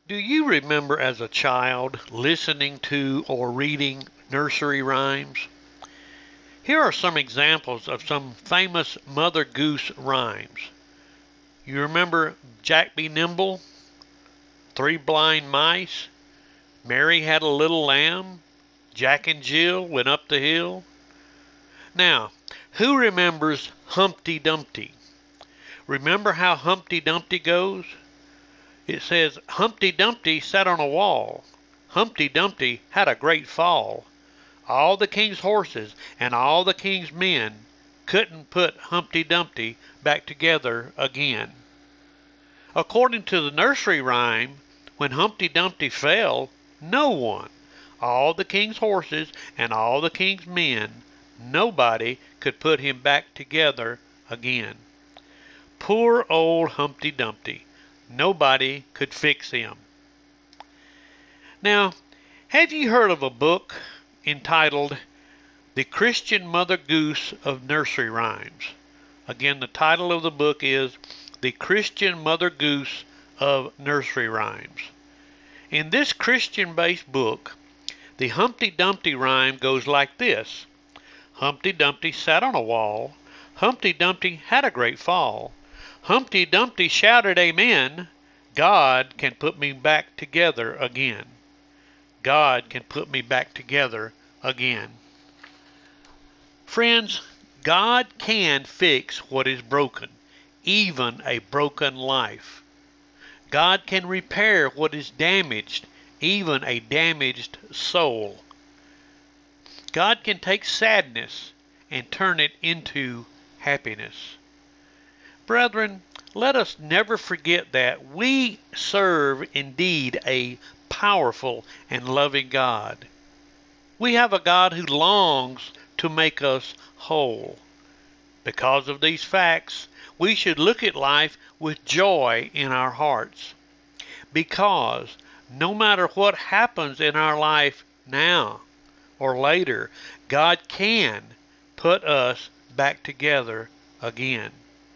Do you remember as a child listening to or reading nursery rhymes? Here are some examples of some famous Mother Goose rhymes. You remember Jack Be Nimble, Three Blind Mice, Mary Had a Little Lamb, Jack and Jill Went Up the Hill? Now, who remembers Humpty Dumpty? Remember how Humpty Dumpty goes? It says, Humpty Dumpty sat on a wall. Humpty Dumpty had a great fall. All the king's horses and all the king's men couldn't put Humpty Dumpty back together again. According to the nursery rhyme, when Humpty Dumpty fell, no one, all the king's horses and all the king's men, nobody could put him back together again. Poor old Humpty Dumpty. Nobody could fix him. Now, have you heard of a book entitled The Christian Mother Goose of Nursery Rhymes? Again, the title of the book is The Christian Mother Goose of Nursery Rhymes. In this Christian-based book, the Humpty Dumpty rhyme goes like this. Humpty Dumpty sat on a wall. Humpty Dumpty had a great fall. Humpty Dumpty shouted amen. God can put me back together again. God can put me back together again. Friends, God can fix what is broken, even a broken life. God can repair what is damaged, even a damaged soul. God can take sadness and turn it into happiness. Brethren, let us never forget that we serve indeed a powerful and loving God. We have a God who longs to make us whole. Because of these facts, we should look at life with joy in our hearts. Because no matter what happens in our life now or later, God can put us back together again.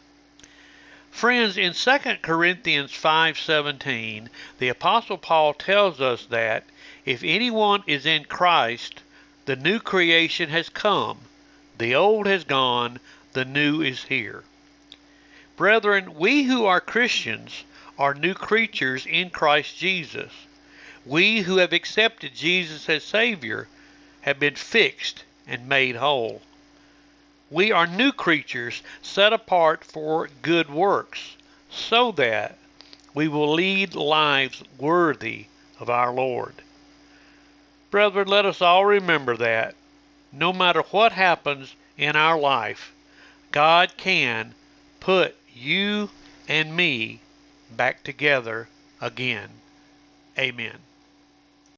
Friends, in 2 Corinthians 5:17, the Apostle Paul tells us that if anyone is in Christ, the new creation has come, the old has gone, the new is here. Brethren, we who are Christians are new creatures in Christ Jesus. We who have accepted Jesus as Savior have been fixed and made whole. We are new creatures set apart for good works, so that we will lead lives worthy of our Lord. Brethren, let us all remember that no matter what happens in our life, God can put you and me back together again. Amen.